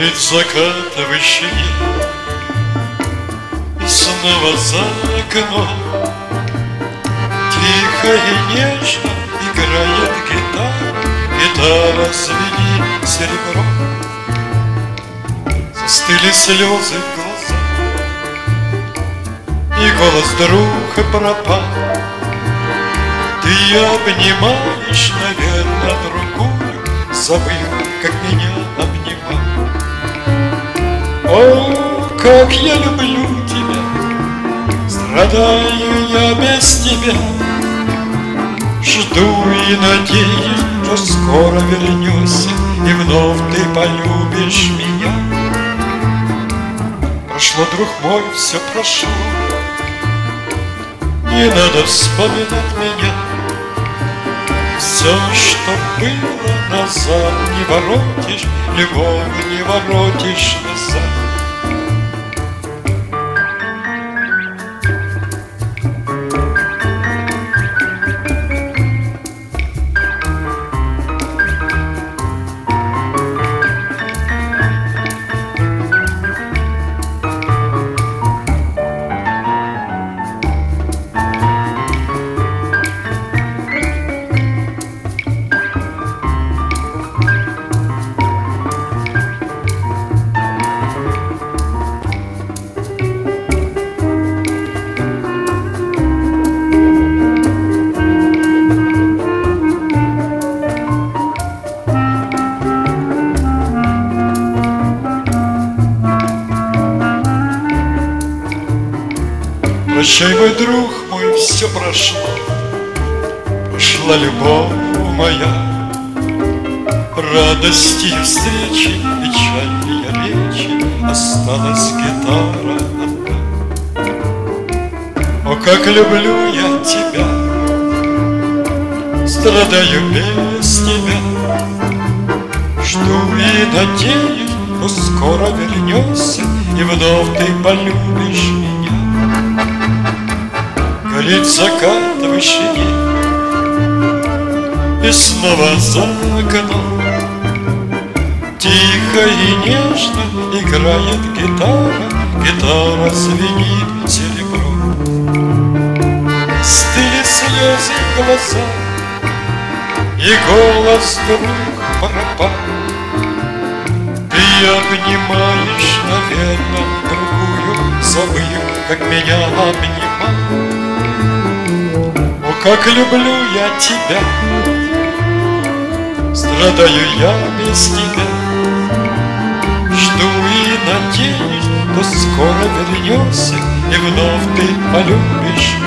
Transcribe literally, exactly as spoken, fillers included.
Горит закат в вышине, и снова за окном тихо и нежно играет гитара. Гитара звенит серебром. Застыли слезы в глазах, и голос вдруг и пропал. Ты обнимаешь, наверное, другую, забыв, как меня обнимал. О, как я люблю тебя, страдаю я без тебя. Жду и надеюсь, что скоро вернешься, и вновь ты полюбишь меня. Прошло, друг мой, все прошло, не надо вспоминать меня. Все, что было назад, не воротишь, любовь не воротишь назад. Прощай, мой друг мой, все прошло, прошла любовь моя, радости и встречи, печальные речи, осталась гитара одна. О, как люблю я тебя, страдаю без тебя. Жду и надеюсь, что скоро вернешься, и вновь ты полюбишь меня. Горит закат в вышине, и снова за окном тихо и нежно играет гитара. Гитара звенит серебром. Стыли слезы в глазах, и голос вдруг пропал. Ты обнимаешь, наверное, другую, забыв, как меня обнимал. О, как люблю я тебя, страдаю я без тебя. Жду и надеюсь, что скоро вернешься, и вновь ты полюбишь